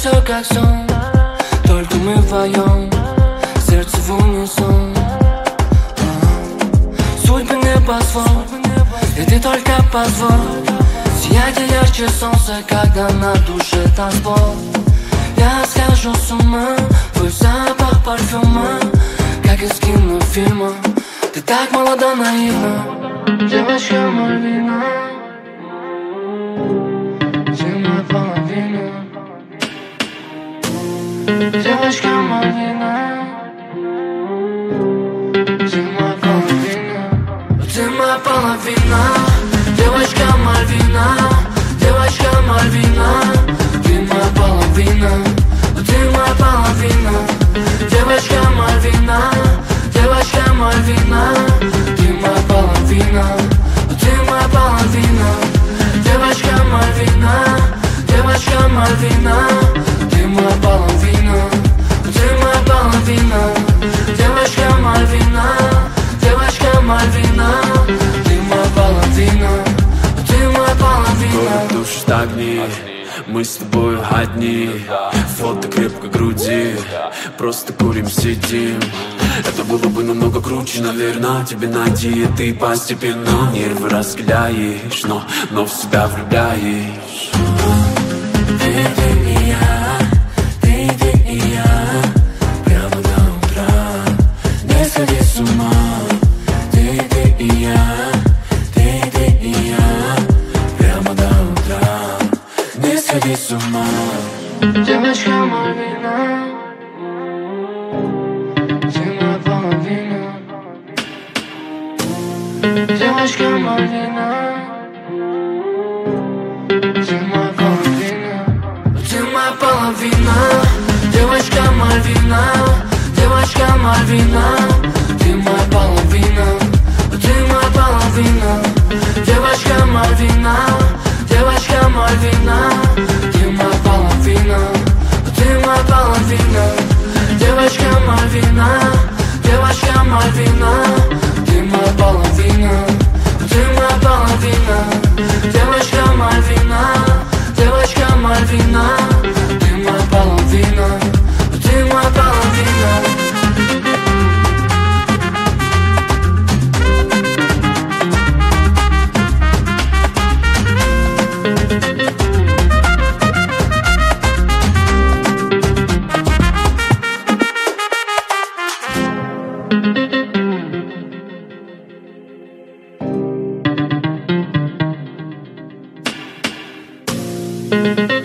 все как сон, только мы вдвоем, сердце в унисон. Судьбы небосвод, и ты только позволь сияйте ярче солнца, когда на душе танцпол. Я схожу с ума, твой запах парфюма, как из кинофильма. Ты так молода, наивна, девочка Мальвина. Ты моя половина, девочка Мальвина. Ты моя половина, ты моя половина, девочка Мальвина, девочка Мальвина. Ты моя половина, ты моя половина, девочка Мальвина, девочка Мальвина. Ты моя половина, ты моя половина, девочка Мальвина, девочка Мальвина. Ты моя половина, ты моя половина, девочка Мальвина, девочка Мальвина. Ты моя половина, ты моя половина. Город душит огни, мы с тобой одни. Фото крепко груди, просто курим, сидим. Это было бы намного круче, наверное, тебе найти. Ты постепенно нервы раскаляешь, но в себя влюбляешь. Ты и я, ты и я, прямо до утра. Не сходи с ума. Ты и я, ты и я, прямо до утра. Не сходи с ума. Девочка Мальвина, ты моя половина, девочка Мальвина. Ты моя половина, ты моя половина, девочка Мальвина, девочка Мальвина. Ты моя половина, ты моя половина, девочка Мальвина, девочка Мальвина. Ты моя половина, ты моя половина, девочка Мальвина, девочка Мальвина. Ты моя половина, ты моя половина, девочка Мальвина, девочка Мальвина. Ты моя половина, ты моя половина. Thank you.